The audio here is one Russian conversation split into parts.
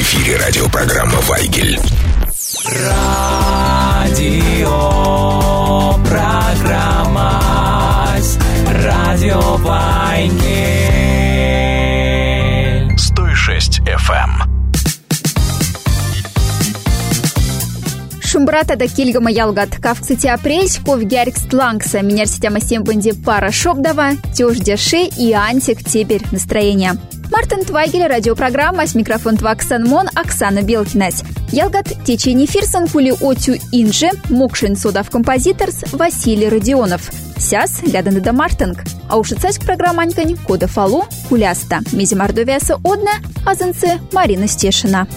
эфире радиопрограмма «Вайгель». Радиопрограмма «Радио Вайгель». 106 FM. Шумбрата да кильгама ялгат. Кавксити апрель, ков гярикст лангса. Минер система сембанди пара шобдава, тёж деши и антик теперь настроение. Мартин Твайгель, радиопрограмма, с микрофон Тваксан Мон, Оксана Белкинась. Ялгат течение фирсан кули отю инже, мокшин содав композиторс Василий Родионов. Сяс лядан да Мартинг. А уж цаськ программанькань кода фалу куляста. Мизи Мордовиаса одна, азанцы Марина Стешина.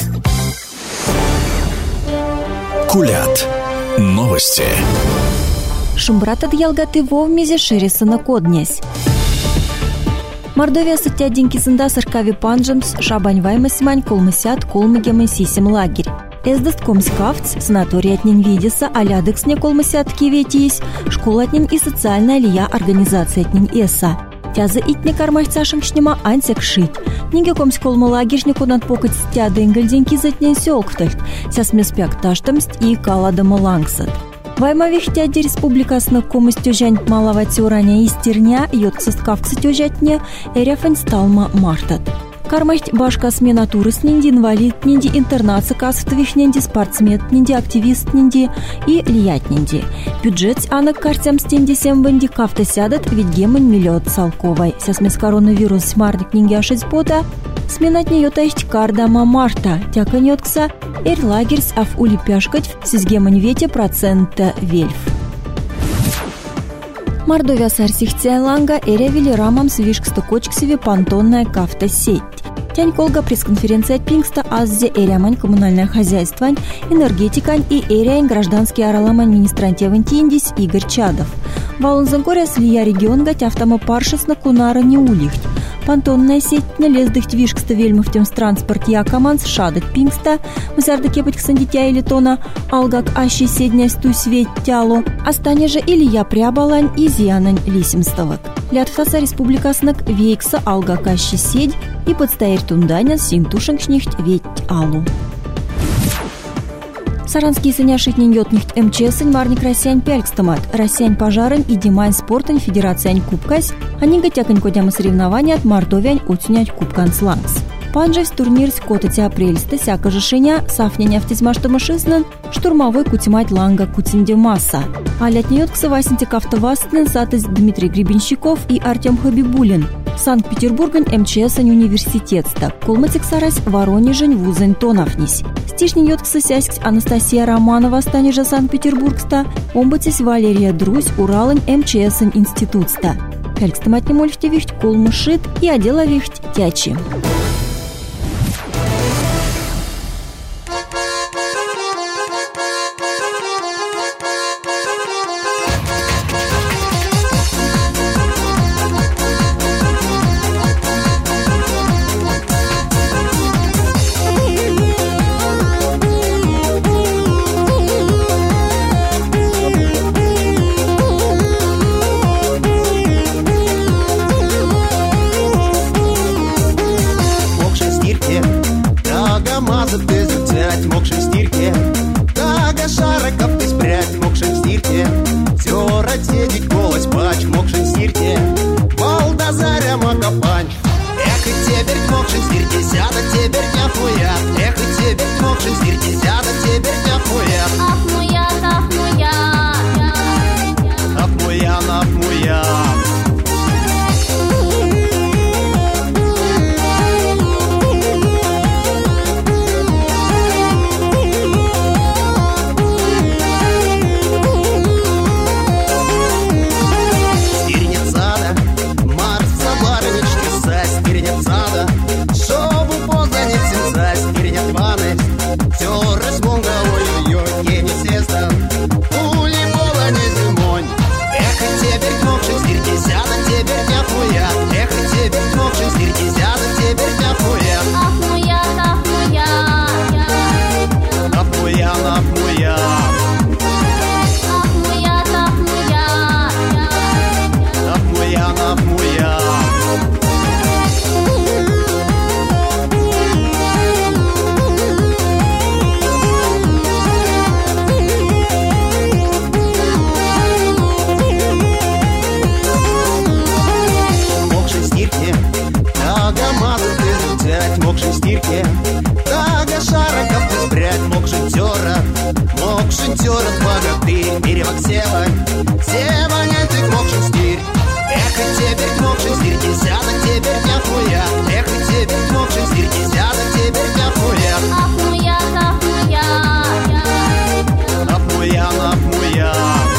Кулят. Новости. Шумбрата ялгаты вов мизе шерисана коднесь. Мордовия сатядинки сында сыркави панжамс шабаньваймас мань колмысят колмыгемын сисем лагерь. Эздест комскавц, санаторий отнин видеса, алядексне колмысят киветиес, школа отнин и социальная лия организация отнин эса. Тяза итне кармахцашын шнема ансек шить. Ниге комсколмы лагерьшнику над покать стяда ингальденки затнен сёлктальт. Сяс меспяк таштамст и каладама лангсат. Вайма вихтяди республикасны комыс тёжань малавати урания истерня, йотксыст кавксы тёжатне, эряфань сталма мартат. Кармахть башка смена турыс нинди инвалид, нинди интернация касвтових нинди спортсмен, нинди активист нинди и лият нинди. Бюджет анак картям стенди сембенди кафта сядат, ведь гемон миллиот салковай. Сясмес коронавирус смарник нинги ашить бота, сменать не йотасть кардама марта, тяка нёткса, эр лагерс аф улипяшкать, сизгемон вете процента вельф. Мордовия сарсихтя ланга эрявили рамам свишкста кочксеве понтонная кафта сеть. Тянь колга пресс-конференция Пингста аззе эрямань коммунальное хозяйство, энергетикань и эряень гражданский араламань министрантевын тиндис Игорь Чадов. Валунзанкоря слия регион гать автомопаршес на кунара не улихть. Понтонная сеть на лездых твишкста вельмовтем транспорт якоманс шадать Пингста, мзарда кепать ксандитя или тона, алгак ащи седня стусь ведь тяло, остане же Илья Прябалань и Зианань Лисимстовок. Лятфаса республикаснак вейкса алгак ащи седь и подстаер тунданя синтушенкшнихть ведь алу. Саранский сыняшитнин йотнихт МЧСень марник Россиянь пялькстамат, Россиянь пожарень и Димайн спортень Федерациянь кубкась, они гатякань кодяма соревнования от Мордовиянь отнять кубкан слангс. Панжевс турнир с котати апрельста сяка жешеня, сафняня втизмаштамашиснен, штурмовой кутимать ланга кутинде масса. А лятнеёткса васинтик автовастнен сатыз Дмитрий Гребенщиков и Артем Хабибулин. Санкт-Петербургань МЧСень университетста, колматик сарась Воронежень вузень тонафнись. Стишнин йоткса сяськс Анастасия Романова станежа Санкт-Петербургста, омбатись Валерия Друзь Уралень МЧСень институтста. Пялькстаматни мольфте вихть колмышит и одела вихть тячи. взять, мокши стирке. Тага шариков избрать, мокши тера. Мокши тера, богатырь, берег сева. Сева нетик, мокши стирь. Эх, и теперь мокши стирь, десяток теперь нахуя. Эх, и теперь мокши стирь, десяток теперь нахуя. Ахмуя, ахмуя. Ахмуя, ахмуя.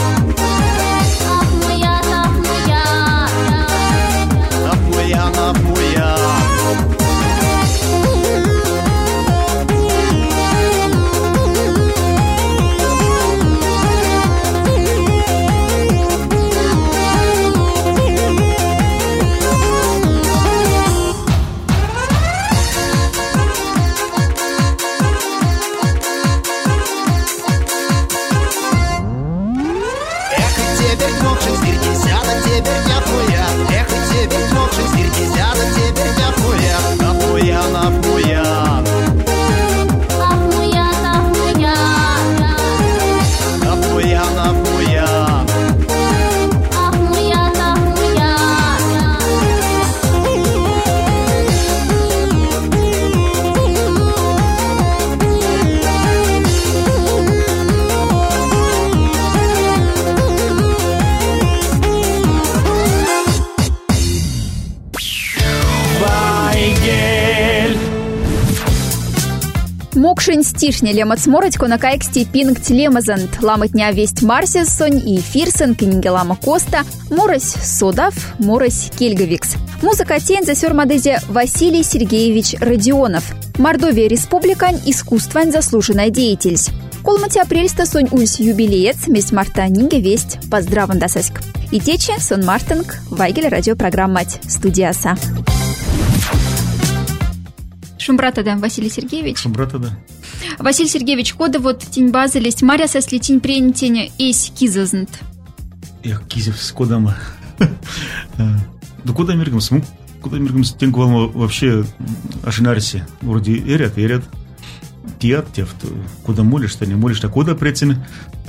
Мокшин стишня лемат смородько на кайксти пингт лемазант. Ламатня весть Марсис сонь и Фирсен кингелама Коста. Морось Содав, морось Кельговикс. Музыка тень за сёрмадезе Василий Сергеевич Родионов. Мордовия республикань искусствань заслуженная деятельность. Колмати апрельста сонь ульс юбилеец, месть марта нинге весть. Поздраван дасаськ. И тече сон Мартинг, Вайгель радиопрограммать студияса. Шумбрата, да, Василий Сергеевич? Шумбрата, да. Василий Сергеевич, кода вот тень базалist, Мария сосли тень пренетень эсь кизазнт. Эх, кизев с кодама. Да куда миргамс? Куда миргамс тень квалма вообще ашинарси. Вроде эрят. Тиат, тефт. Куда молишь-то, не молишь-то, куда прецин?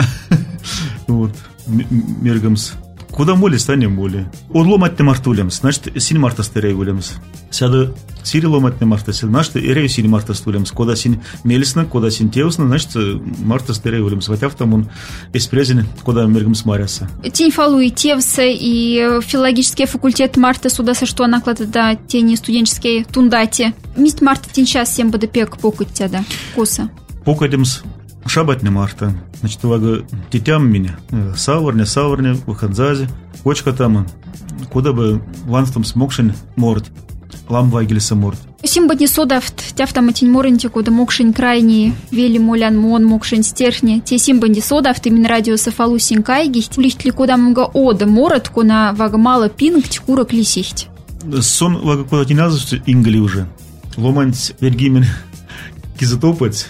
Вот, миргамс. Куда молишь-то, не моли. Он ломать не мартулемс, значит, син марта стерей гулемс. Сяду сири ломать не марта сил, значит, эрею син марта стулемс. Куда син мелисна, куда син теусна, значит, марта стерей гулемс. Ватяв там он испрезен, куда миргамс маряса. Тень фалу и тевса, и филологический факультет марта судаса, что наклада, да, тени студенческие тундати. Мист марта тень час всем бодопек покуть тебя, да, коса. Покадемс. Шабатня марта, значит, вага тетям меня, саварня, выходзази, кочка там, куда бы ванстом смокшин морд, лам вайгелиса морд. Симбадни содафт, тяв там этень моренти, куда мокшин крайний, вели молян мон, мокшин стерхни, те симбадни содафт, именно радио сафалу синкайги, лихтли куда много ода морд, кона вага мало пинг, тькура клисихть. Сон вага куда тиназовцы ингли уже, ломанц вергимен кизатопать,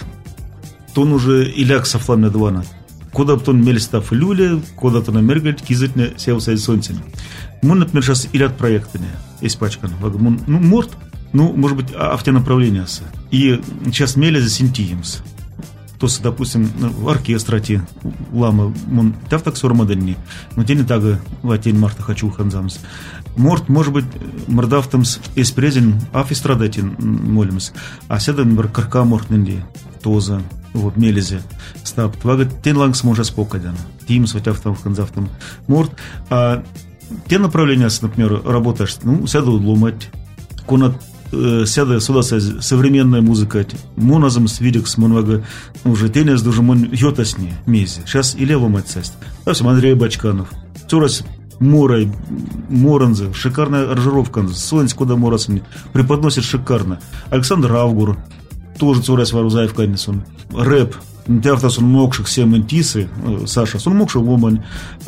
тон уже иляк софлами двана. Куда бы тон мелистав люле, куда то намергать кизатне сеуса и солнцем. Мы, например, сейчас иляк проектами испачкан. Ну, морд, ну, может быть, автонаправление. И сейчас мели за синтиемс. То есть, допустим, в оркестрате лама, он так сормаденни, но те не так в тень марта хочу ханзамс. Морд, может быть, мордавтамс испрезен, афистрадатин молимс. А седа, например, карка мортненди, тоза. Вот, мелизе, стап, твага, тен лангс может спокойно, тимс, ватяв ханзавтам, морд, а те направления, например, работаешь, ну, сяду ломать, кона сяда сюда современная музыка, моназом свидекс, монвага, уже тенес даже мон йотасни мези, сейчас или ломать сесть, допустим, Андрей Бачканов, цурас Морой, Моранзе, шикарная аранжировка, Сонец куда Морасами, преподносит шикарно, Александр Авгур, тоже цурас варузаев канисон, рэп, тяфтас он мокших все ментисы, Саша, он мокших ломань,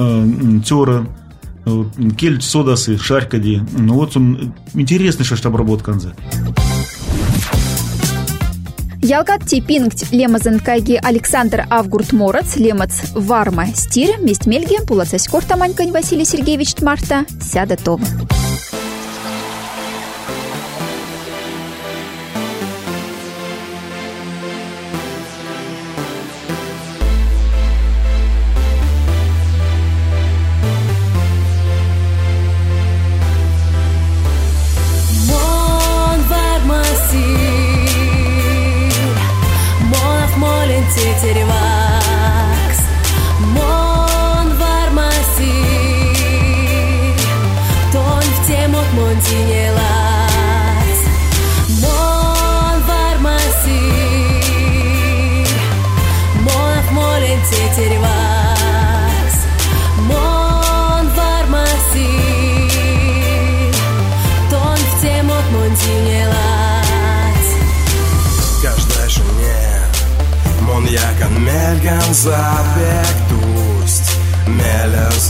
тёра, кельт содасы, шарькади, ну вот он интересный шаш обработка канзе. Ялгат типингт лемазен кайги Александр Авгурт Морац, лемац Варма Стир, месть Мельги, пулацась кортаманькань Василий Сергеевич Марта, сяда това. Вон Варма Стир.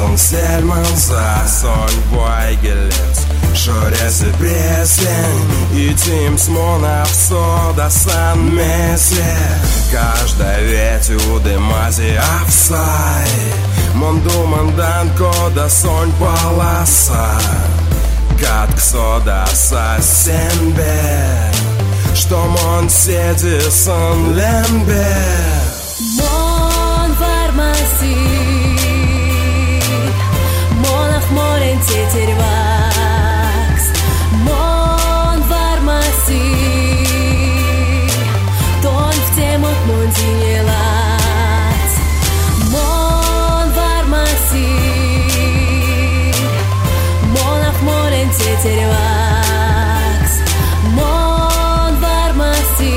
Azon Selmans, Sonj Vaigeliets, šoreiz ir prieslień I tim smona w soda san mesle Każda wiecie udy mazi avsai Mondu mandan koda sonj palasa Kad ksoda sa senbe Что мон седи сон лембе Mon farmasi Monaf moren tetervax Mon farmasi Ton в темот mon dinyelat Mon farmasi Monaf moren tetervax Mon farmasi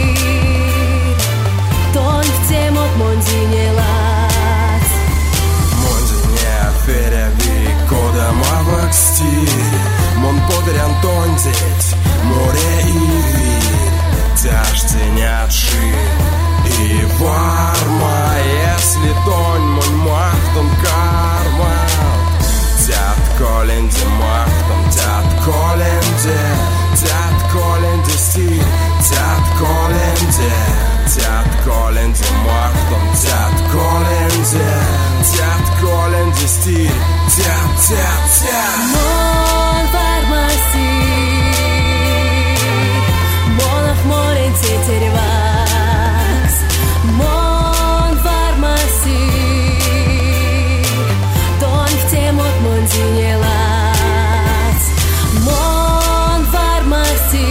Ton в темот mon dinyelat Mon dinye ferevi koda mavak stil Mon podaryan tondit море и вир Тяжтенячи и варма Если тонь мон махтом карма Тят коленде махтом, тят коленде Тят коленде стиль, тят коленде Тят коленде махтом, тят коленде стиль Тят Mon farmasi Monaf moren tetervax Mon farmasi Ton в темот mon dinyelat Mon farmasi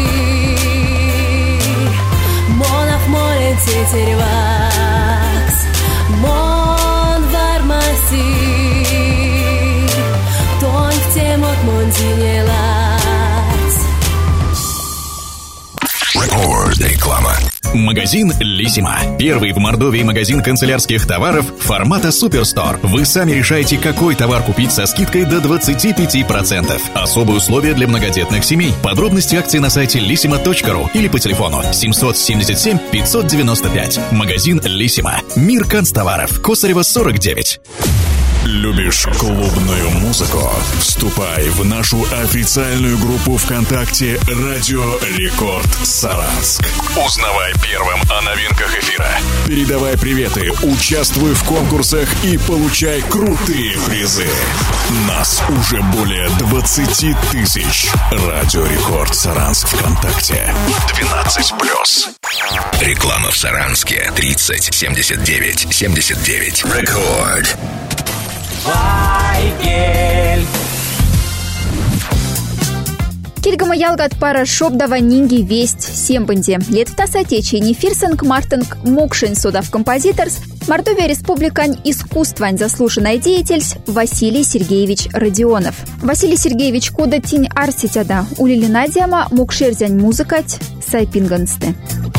Monaf moren tetervax Mon farmasi Ton в темот mon dinyelat Реклама. Магазин «Лисима». Первый в Мордовии магазин канцелярских товаров формата «Суперстор». Вы сами решаете, какой товар купить со скидкой до 25%. Особые условия для многодетных семей. Подробности акции на сайте lissima.ru или по телефону 777 595. Магазин «Лисима». Мир канцтоваров. Косарева, 49. Любишь клубную музыку? Вступай в нашу официальную группу ВКонтакте «Радио Рекорд Саранск». Узнавай первым о новинках эфира. Передавай приветы, участвуй в конкурсах и получай крутые призы. Нас уже более 20 тысяч. «Радио Рекорд Саранск» ВКонтакте. 12+. Реклама в Саранске. 30 79 79. Рекорд. Вайгель. Кильгама ялгат пара шобдава нинги весть сембанде. Летвтаса течени фирсанг мартинг мокшин судав композиторс Мордовия республикань искусствань заслуженный деятель Василий Сергеевич Родионов. Василий Сергеевич кода тинь арситяда улилина дяма мокшерзянь музыкать сайпингансты.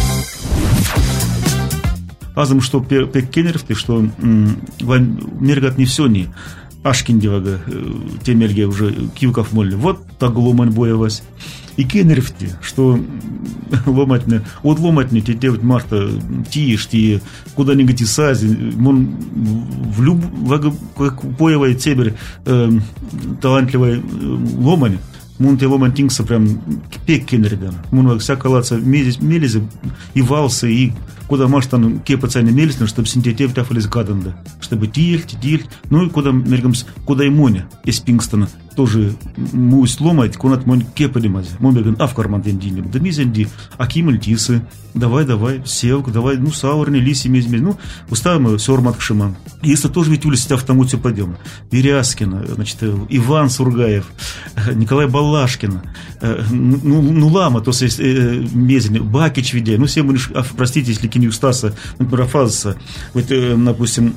Азам, что пеккенерфты, что мергат не все не Ашкиндевага, те мерги уже кивков молли. Вот так ломань боялась. И кенерфти, что ломатне, вот ломатне, те девять марта, тишь, те куда-нибудь и сази, мон в люб, как поевая тебер, талантливая ломань. Мун те ломан тингса прям пеккенердам. Мун всяка лаца мелизе и валсы, и куда маш там кепацайны мелисны, чтобы синтетев тафалис гаданда. Чтобы тильть, ну и куда мергамс, куда и моня из Пингстона тоже мусь ломать, кунат монь кепадимази. Мон мерган авкарман дендинем. Да мизенди, акимель тисы. Давай, севк, давай, ну саурни, лиси, мизмиз. Ну, уставим сорматкшима. Если тоже ведь улица тому все пойдем. Веряскина, значит, Иван Сургаев, Николай Балашкин, ну лама, то есть мезень, Бакич видя, ну все мы, простите, если кинь Стаса, например, Фазаса, вот, допустим,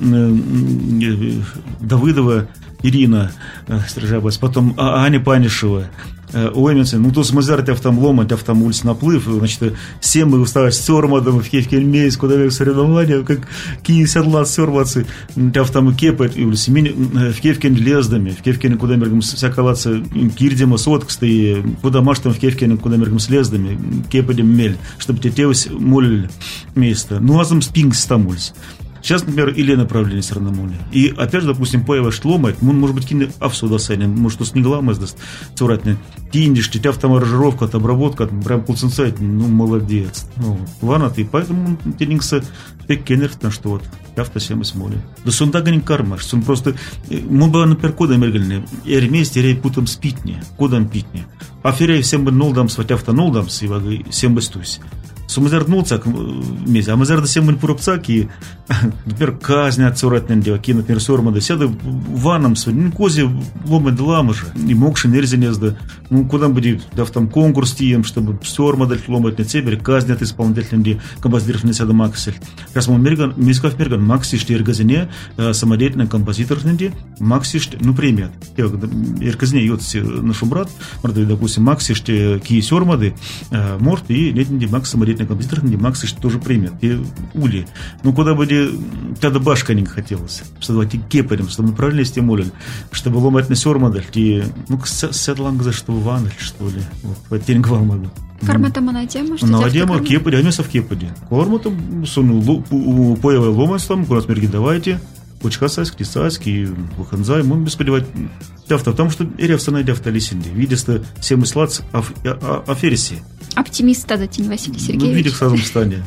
Давыдова Ирина Стрижабас, потом Аня Панишева, Ойменсен, ну то с Мазарт автом ломать, автом улиц наплыв, значит, все мы устали с Сёрмадом, в Киевкельмейс, куда век соревнования, как Киев седлат Сёрмадцы, автом Кепет, и улиц, в Киевкен лездами, в Киевкен, куда мергам всяколаться Кирдема, Сотксты, куда маш там в Киевкен, куда мергам с лездами, Кепедем мель, чтобы те тевось молили место. Ну, азам спингс там улиц. Сейчас, например, или направление все равно моли. И опять же, допустим, появишь ломать, может быть, кине авсуда сайне, может, что снегла даст, цуратный. Тиндиш, тебя автомаражировка, обработка, прям кулцинцайт, молодец. Ванат, и поэтому тенингса пек кенерт, на что вот, автосемы смоли. Да сундаганин кармаш, сон просто, мы бы, например, кодом мергальны, вместе рей путом спитни, кодом питни. Аферей всем бы нолдам, сватявта нолдам, сивагы, всем бы стусь. Сумазар нолцак мези, а мазар да всем бы пуропцак, и, например, казня цуратнен деваки, например, сормады, сяды ванам своим, кози ломать ламажа, и мокши нельзя незда, куда будет, да в там конкурс тием, чтобы сормады ломать на цебер, казнят исполнительные композиторы сяда максель. Раз мы мерган, мискав мерган, макси штир газине, самодеятельный композитор ненди, макси штир, примет. Ирказне йотси наш брат, допустим, макси штир ки сормады, морт и летний макс самодеятельный композитор, где Макс тоже примет. И ули. Куда бы тогда башка не хотелось. Чтобы и кепарем, чтобы правильно стимулировали, чтобы ломать на сёрмадель, и, седлангза, что ванель, что ли. Вот, тенгвал могу. Кармата манадема, что Манадема, кепари, а в кепари. Кармата, появая ломать там, куда смерги давайте, Учка саски, саски, выханзай, мы без сподевать. Потому что эревса найдявта лисинди. Видишь-то все мыслац афериси. Оптимист тогда, Тинь Василий Сергеевич. Видишь в сразу стане.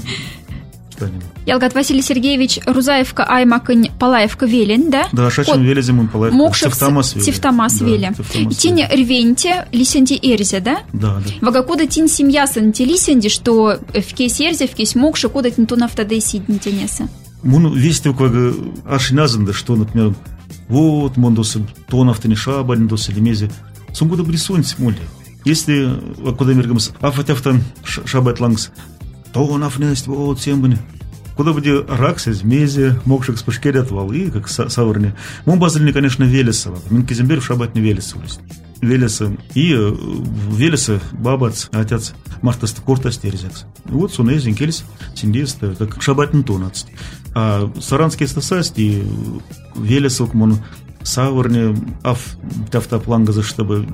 Ялгат Василий Сергеевич, Рузаевка, Аймакань, Палаевка, Велин, да? Да, Шачин Велезимун, Палаевка, Мокшев, Тевтамас, Веле. Тинь Рвенте, Лисенди Эрзе, да? Да. Вагакуда Тинь Семьясан, те Лисенди, что в кейс Эрзе, в кейс Мокши, куда Тинтун автодейсид не тенеса. Весь такой ашиназан, что, например, вот, мондосы, тонов не шабаль, досы лемези. Сунгуда брисунь моли. Если куда мергамс, афатяфтан шабат лангс, тонов несть, вот, сембани. Куда бы раксы, змези, мокшик с пашкерят валы, как саварни. Мон базальни, конечно, Велесова. Минкизембер в шабат не Велесова. Велеса. И Велеса, бабац, отец Мартас Куртас Терзекс. Вот Сунезин Кельс, Синдист, как шабат не тонацт. А саранские стасасти, Велесов, мон саварни, тафтапланга, чтобы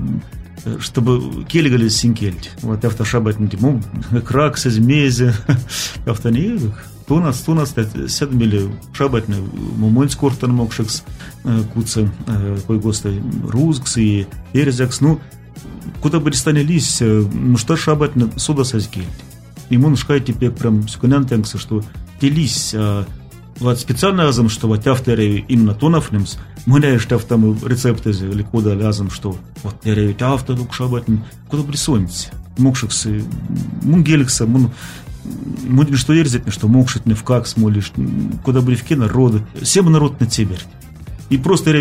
келигали синкельт. Вот автошабат не тему, как раксы, змези, автони, тонас, седмили шабатны, мумонь скортан мокшекс, куца, койгоста, рузгс и эрзекс, куда бы станились, что шабатны суда сазгельт. Ему шкайте пек прям суканянтенкса, что делись, вот специально азам, что вот авторы именно тонов немс, мы ляешь там рецепты или куда лязам, что вот я автор дук шабатн, куда присонить, мокшексы, мунгеликса, мунгель что ерзет, что мокшет не в как смолишь, куда были в кино народы, всем народ на тебе. И просто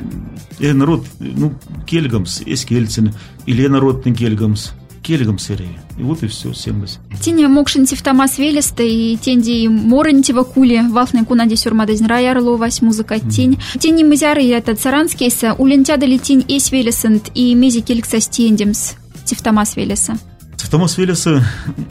народ, кельгамс, есть кельцин, или народ не кельгамс. Келегом серии. И вот и все, 70. Тиня мокшин Тевтамас Велеста и тенди морантива кули, валфный кунади сюрмадазин раярло вась музыка тень. Тени мызяры это царанскейса, улентяда ли тень эс Велесент и мези келькса стендемс Тевтамас Велеса. Тевтамас Велеса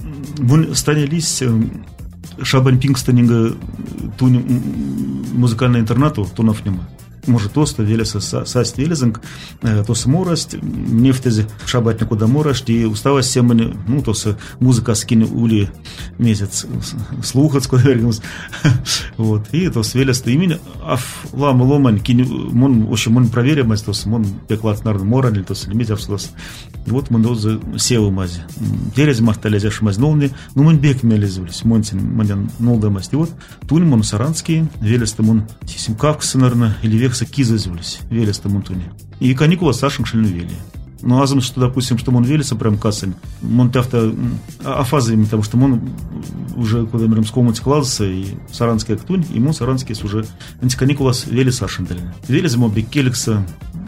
станились шабань пингстанинга ту музыкальный интернату, тунов нема. Может, тоста Велеса састь Велезинг, тоса морасть, нефтези шабатня куда морасть, и уставась семени, тоса музыка скини ули месяц слухать, куда вергамс. Вот, и тос Велеста имени, лама ломань, мон, очень мон проверяемость, тоса мон пеклад нард мораль, тоса лимить авслас. И вот мы дозы севу мази. Терези марталезяши мазь нолни, мон бек мелезулись, монтин, мон нолдамость. И вот туль мон саранский, Велеста мон симкавксы, наверное, или век кизазулись, Велеста Монтуни. И каникула Сашин шельнувели. Но азам, что, допустим, что мон Велеса прям кассель, мон тафта афазами, потому что мон уже куда миром скомать класса и саранский актунь, и мон саранский уже антиканикулас Велеса шендельна. Велес мон бек келикса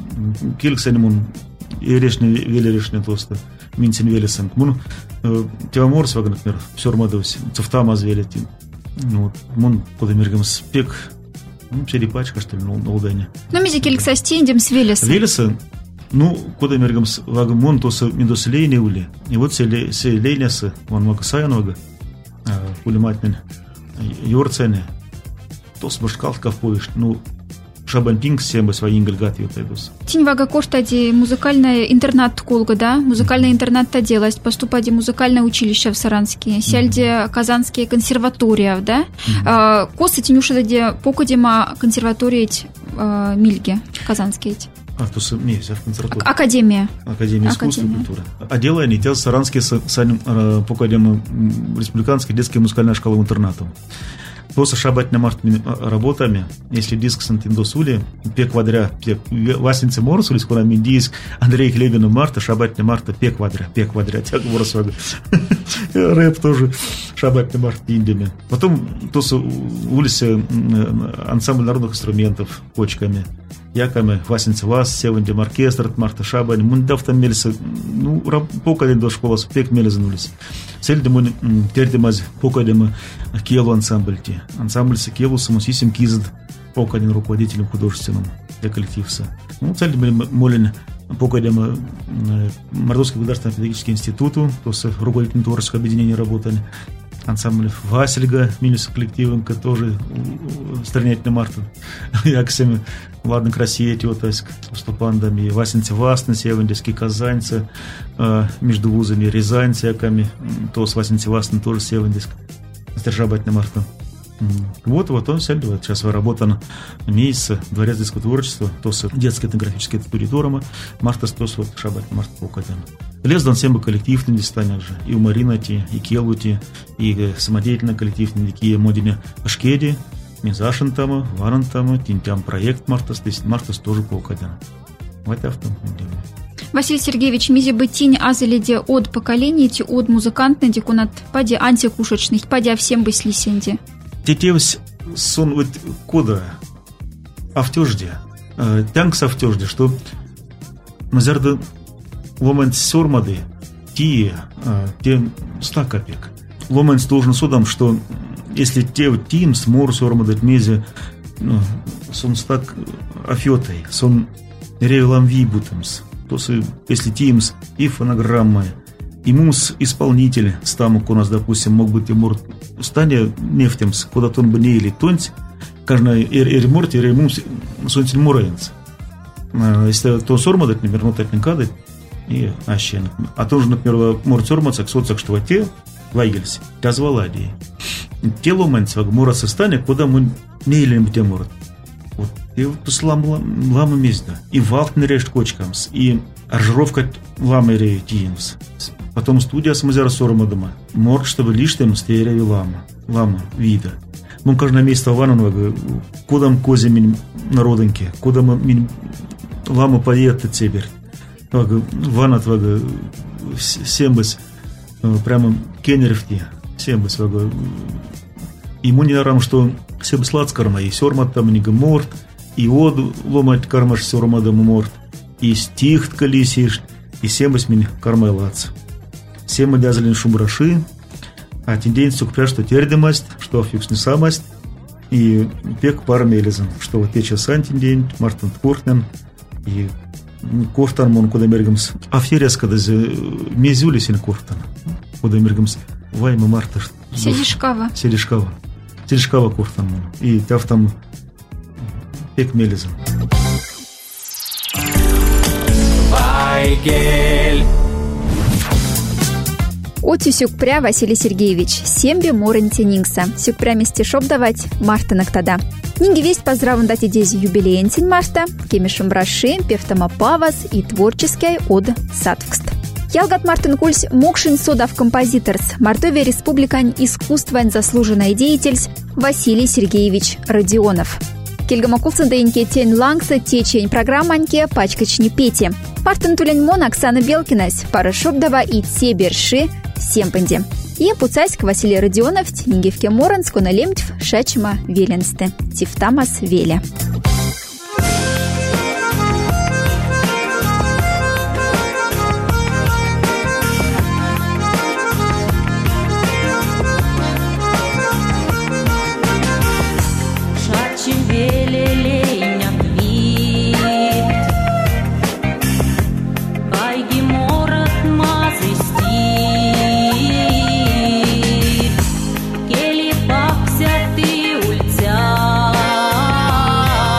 не мон и решный велерешный тоста минтин Велесен. Мон Теваморс, например, все армадовсь, цифтамаз велетин. Вот, мон куда миром спек. Черепачка, что ли, на удане. Мези келькса стендем с Велеса. Велеса, куда мергам вагамон, то с медоселейни ули. И вот се лейнеса, он мога саянвага, улиматнен, юрцене, то с башкалка в повиш, Шабанпинг семба свои ингельгат ютайдус. Тиньвага коштади музыкальный интернат колга, да? Музыкальный интернат-то делать, поступади музыкальное училище в Саранске, сельде Казанские консерватория, да? Косы тинюшадади покудима консерватория Мильге Казанские. То есть консерватория. Академия. Академия искусства и культуры. А дело они тел Саранские покудима республиканской детской музыкальной школы-интернату. После шабать на мартами работами, если диск Сантиндосули, пек квадря, пек Васенце Морсули, скоро ми диск Андрей Хлебина Марта, шабать на Марта, пек квадря, так ворсвага. Рэп тоже шабать на Марта индиями. Потом то с улицы ансамбль народных инструментов, почками, яками, Васенце Вас, Севенди оркестр, Марта Шабань, мундав там мелися, ну, покаден до школы, пек мелизанулись. Сельдему тердемаз, покадем Келу ансамбль те. Ансамбль с Келу самосисим кизд покаден руководителем художественным для коллективса. Ну, цельдем молен покадем Мордовский государственный педагогический институту, то с руководителем творческого объединения работали. Ансамбль Васильга, Милиса коллективом, тоже стрелять на Марта. Яксами, ладно, красие, тетаськ, ступандами, Васенце Васна, Севендельский Казаньцы, между вузами Рязань, яками, то с Васенце Васна тоже Севендельск, сдержабать на Марта. Вот он сельдывает. Сейчас работа месяц, Дворец детского творчества, то с детской этнографической туриторима, Марта стос вот шабать Марта покаден. Лездан всем бы коллектив на дистанях же, и у Маринати, и Келути, и самодеятельный коллектив на дике Модине Ашкеди, Мизашин там, Варан там, Тинтям проект Марта тоже покаден. Вот автом. Василий Сергеевич, мизи бы тень азалиде от поколения, ти от музыкантной дикунат, пади антикушечных, пади всем бы слисенди. Тетевсь сон вот кода автежде, тянкс автежде, что назарда ломанс сормады те 100 копеек. Ломанс должен судам, что если те тимс мор сормады мезе сон стак афетой, сон ревелам вибутамс, то если тимс и фонограмма, и мус исполнитель стамок у нас, допустим, мог быть и мор стане нефтемс, куда-то он бы не или тонь, каждый эреморти, эремус сонтель мураенс. Если то сормады, например, нотать не кадать, и ащен. А тоже, например, мор сорматься, соцак что те вайгельс, казвалади. Те ломанцы, мора состане, куда мы не или не морд. Вот и вот лама мезда, и валт не решт кочкамс, и аржировка ламы рейтимс. Потом студия самозяра сормадома. Морг, чтобы лишь там стереви лама вида. Мы каждое место ванного, куда мы козим народеньки, куда мы лама поет цебер. Вана твага сембас прямо кенеревти сембас вага. И мы не дарам, что сембас лацкарма, и сормат там не морт, и оду ломать кармаш сормадому морт, и стихт колесишь, и сембас меня кармай лац. Семь дязалин шумраши, а тендень сукпя, что тердемасть, что афюкс не самость, и пек пар мелезен, что вот печа сантендень, Мартин Ткортнен, и Кофтан мон куда мергамс. Аферес когда мезюли син кофтан. Куда мергамс. Вайма Марта. Селишкава кофтан мон. И тав там пек мелезен. Вайгель. Отю сюкпря Василий Сергеевич, сембе моренте нингса. Сюкпря месте шоп давать Мартынок тогда. Нинги весть поздравен дать идези юбилеентин Марта, кемешем браши, певтама павас и творческий од садвкст. Ялгат Мартин Кульс мокшин содав композиторс, Мордовия республикань искусствен заслуженный деятель Василий Сергеевич Родионов. Кельгамакулсын дейнке тень лангса течень программаньке пачкачни пети. Мартин Тулень Мон, Оксана Белкинась, Пара Шобдова и те берши семпанди. И пуцайск Василий Родионов, Тинигевке Моранску на лемтьв шачма веленсты. Тифтамас веля. Кели пакся ты ульця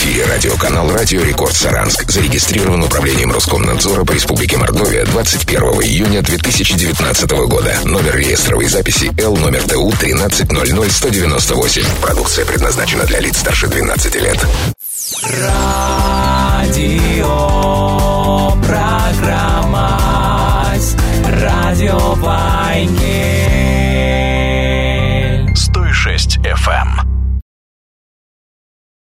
эфире радиоканал «Радио Рекорд Саранск». Зарегистрирован управлением Роскомнадзора по Республике Мордовия 21 июня 2019 года. Номер реестровой записи Л номер ТУ 1300198. Продукция предназначена для лиц старше 12 лет. Радио